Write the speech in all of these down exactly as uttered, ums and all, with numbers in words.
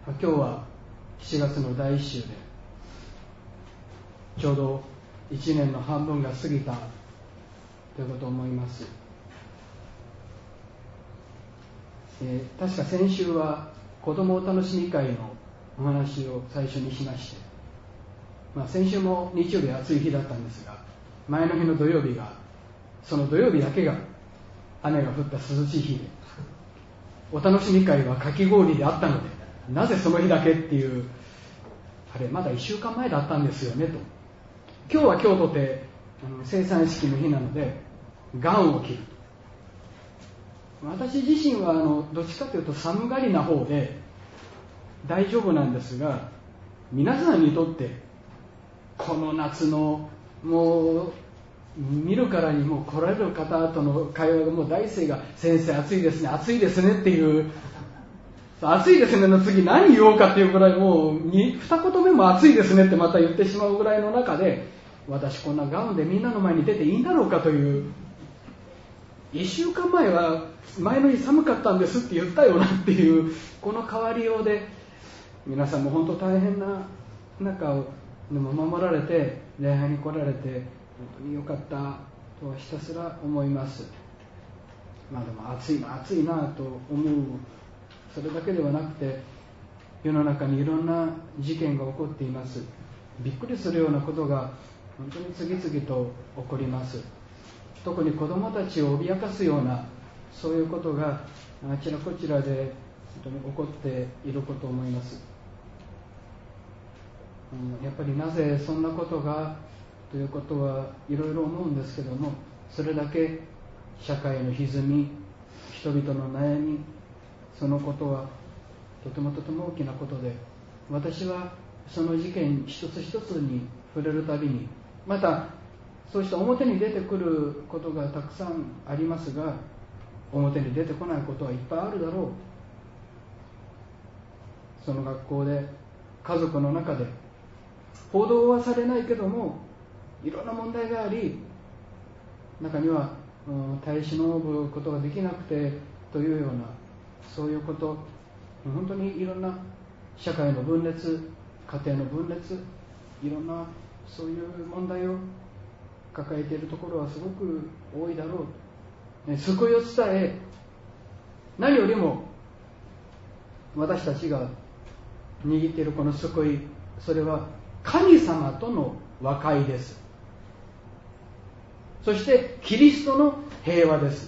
今日はしちがつのだいいっ週でちょうどいちねんの半分が過ぎたということを思います。えー、確か先週は子どもお楽しみ会のお話を最初にしまして、まあ、先週も日曜日暑い日だったんですが、前の日の土曜日がその土曜日だけが雨が降った涼しい日で、お楽しみ会はかき氷であったので、なぜその日だけっていう、あれまだいっしゅうかんまえだったんですよねと。今日は今日とてあの生産式の日なのでガウンを着る。私自身はあのどっちかというと寒がりな方で大丈夫なんですが、皆さんにとってこの夏のもう見るからにも来られる方との会話がもう大生が先生暑いですね暑いですねっていう、暑いですねの次何言おうかっていうぐらい、もう二言目も暑いですねってまた言ってしまうぐらいの中で、私こんなガウンでみんなの前に出ていいんだろうかという、いっしゅうかんまえは前の日寒かったんですって言ったよなっていう、この変わりようで皆さんも本当大変な中をでも守られて礼拝に来られて本当に良かったとひたすら思います。まあでも暑いな暑いなと思う、それだけではなくて世の中にいろんな事件が起こっています。びっくりするようなことが本当に次々と起こります。特に子どもたちを脅かすようなそういうことがあちらこちらで本当に起こっていることを思います。やっぱりなぜそんなことがということはいろいろ思うんですけども、それだけ社会の歪み、人々の悩み、そのことはとてもとても大きなことで、私はその事件一つ一つに触れるたびに、またそうした表に出てくることがたくさんありますが、表に出てこないことはいっぱいあるだろう。その学校で、家族の中で報道はされないけどもいろんな問題があり、中には、うん、耐え忍ぶことができなくてというような、そういうこと、本当にいろんな社会の分裂、家庭の分裂、いろんなそういう問題を抱えているところはすごく多いだろう。救いを伝え、何よりも私たちが握っているこの救い、それは神様との和解です。そしてキリストの平和です。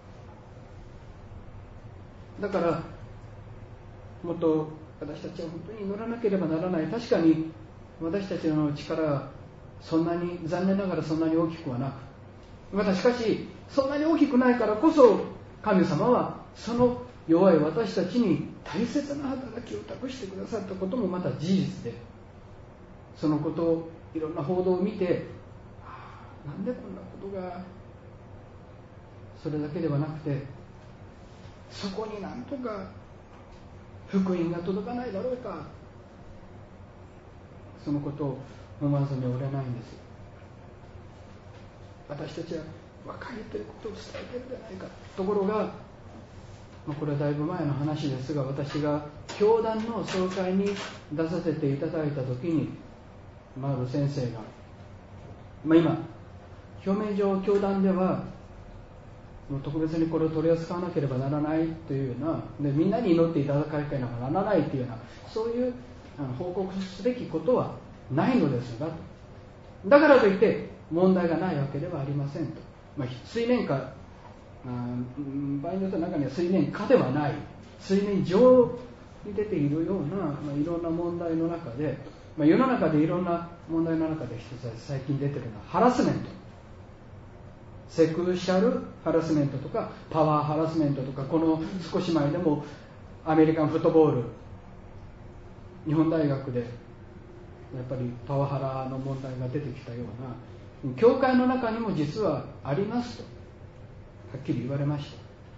だからもっと私たちは本当に祈らなければならない。確かに私たちの力はそんなに、残念ながらそんなに大きくはなく、またしかしそんなに大きくないからこそ神様はその弱い私たちに大切な働きを託してくださったこともまた事実で、そのことをいろんな報道を見て、ああなんでこんなことが、それだけではなくて、そこになんとか福音が届かないだろうか、そのことを思わずにおれないんです。私たちは和解ということを伝えているんじゃないか。ところがこれはだいぶ前の話ですが、私が教団の総会に出させていただいた時に、ある先生が、まあ、今表面上教団では特別にこれを取り扱わなければならないというようなで、みんなに祈っていただかなければならないというような、そういう報告すべきことはないのですがと。だからといって問題がないわけではありませんと。まあ、水面下、場合によっては中には水面下ではない、水面上に出ているような、まあ、いろんな問題の中で、まあ、世の中でいろんな問題の中で一つは最近出ているのはハラスメント、セクシャルハラスメントとかパワーハラスメントとか、この少し前でもアメリカンフットボール、日本大学でやっぱりパワハラの問題が出てきたような、教会の中にも実はありますとはっきり言われました。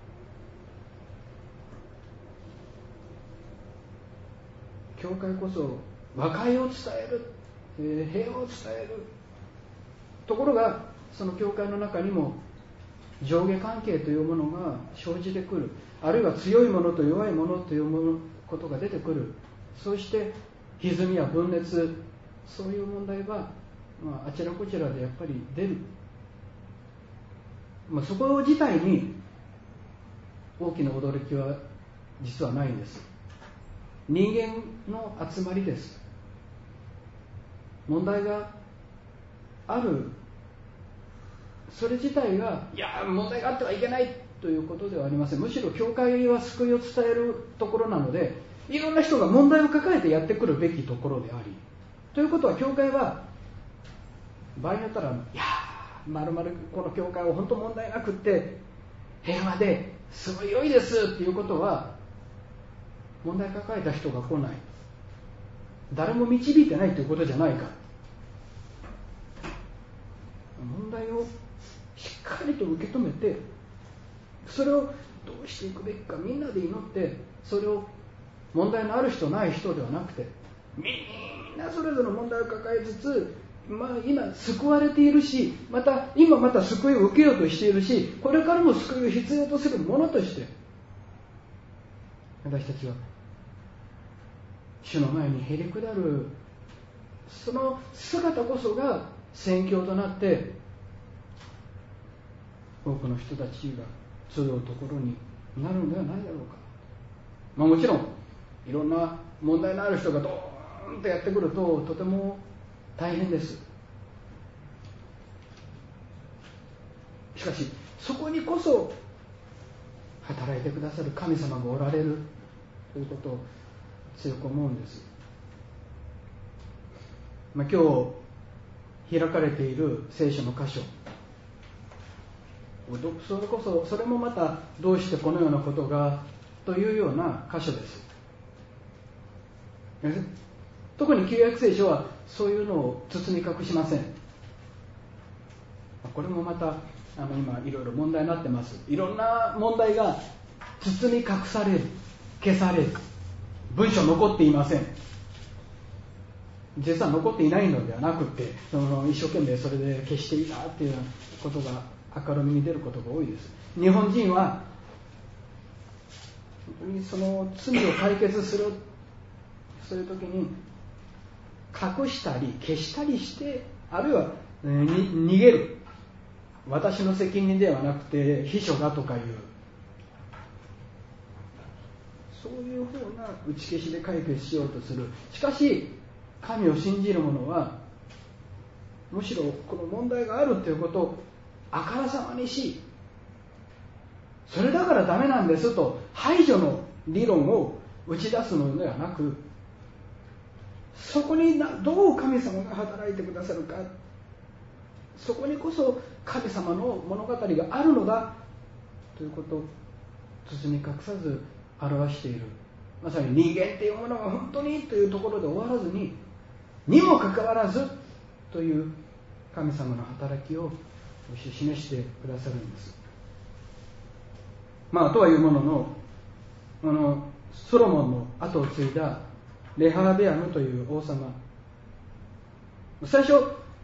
教会こそ和解を伝える、えー、平和を伝える。ところがその教会の中にも上下関係というものが生じてくる、あるいは強いものと弱いものというものことが出てくる。 そして歪みや分裂、そういう問題は、まあ、あちらこちらでやっぱり出る、まあ、そこ自体に大きな驚きは実はないんです。人間の集まりです。問題がある、それ自体がいや問題があってはいけないということではありません。むしろ教会は救いを伝えるところなので、いろんな人が問題を抱えてやってくるべきところであり、ということは教会は場合によったら、いやまるまるこの教会は本当問題なくって平和ですごい良いですっていうことは、問題抱えた人が来ない、誰も導いてないということじゃないか。問題をしっかりと受け止めて、それをどうしていくべきか、みんなで祈って、それを問題のある人ない人ではなくて、みんなそれぞれの問題を抱えつつ、まあ、今救われているし、また今また救いを受けようとしているし、これからも救いを必要とするものとして私たちは主の前にへり下る、その姿こそが宣教となって多くの人たちが集うところになるのではないだろうか。まあ、もちろんいろんな問題のある人がドーンとやってくるととても大変です。しかしそこにこそ働いてくださる神様がおられるということを強く思うんです。まあ、今日開かれている聖書の箇所、それこそそれもまたどうしてこのようなことがというような箇所です。特に旧約聖書はそういうのを包み隠しません。これもまたあの今いろいろ問題になってます。いろんな問題が包み隠される、消される、文章残っていません。実は残っていないのではなくて、その一生懸命それで消していたっていうことが明るみに出ることが多いです。日本人は本当にその罪を解決する、そういう時に隠したり消したりして、あるいは、えー、に逃げる、私の責任ではなくて秘書がとかいう、そういうふうな打ち消しで解決しようとする。しかし神を信じる者はむしろこの問題があるということをあからさまにし、それだからダメなんですと排除の理論を打ち出すのではなく、そこにどう神様が働いてくださるか、そこにこそ神様の物語があるのだということを包み隠さず表している。まさに人間というものが本当にというところで終わらずに、にもかかわらずという神様の働きを示してくださるんです。まあとはいうものの、あのソロモンの後を継いだレハベアムという王様、最初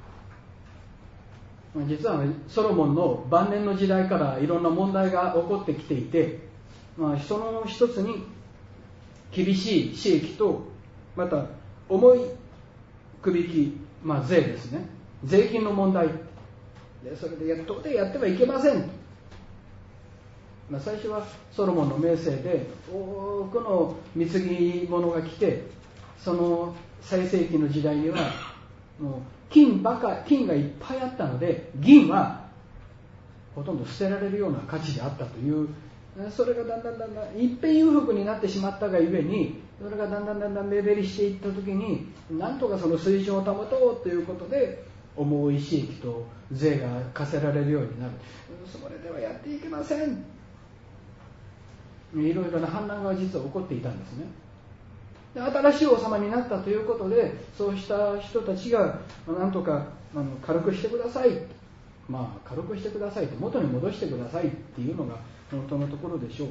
実はソロモンの晩年の時代からいろんな問題が起こってきていて、まあ、その一つに厳しい私益と、また重い区引き、まあ、税ですね、税金の問題で、それで到底やってはいけません。まあ、最初はソロモンの名声で多くの貢ぎ物が来て、その最盛期の時代にはもう金ばか金がいっぱいあったので、銀はほとんど捨てられるような価値であったという、それがだんだんだんだん一変裕福になってしまったがゆえに、それがだんだんだんだん目減りしていった時に、なんとかその水準を保とうということで重い私益と税が課せられるようになる。それではやっていけません。いろいろな反乱が実は起こっていたんですね。で、新しい王様になったということで、そうした人たちがなんとかあの軽くしてください、まあ軽くしてくださいと、元に戻してくださいっていうのが本当のところでしょ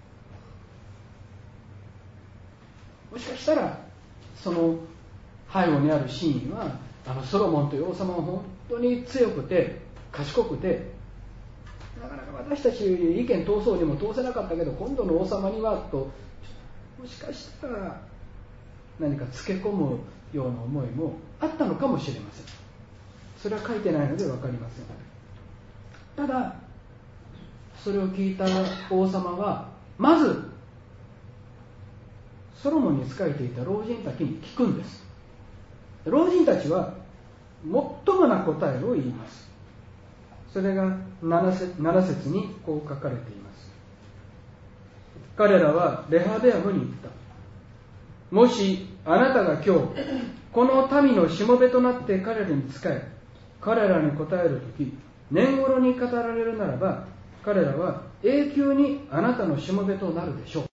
う。もしかしたらその背後にある真意は、あのソロモンという王様は本当に強くて賢くて、なかなか私たち意見通そうにも通せなかったけど、今度の王様にはと、もしかしたら何かつけ込むような思いもあったのかもしれません。それは書いてないので分かりません。ただそれを聞いた王様はまずソロモンに仕えていた老人たちに聞くんです。老人たちはもっともな答えを言います。それがなな節にこう書かれています。彼らはレハベアムに言った。もしあなたが今日この民のしもべとなって彼らに仕え、彼らに答えるとき年頃に語られるならば、彼らは永久にあなたのしもべとなるでしょう。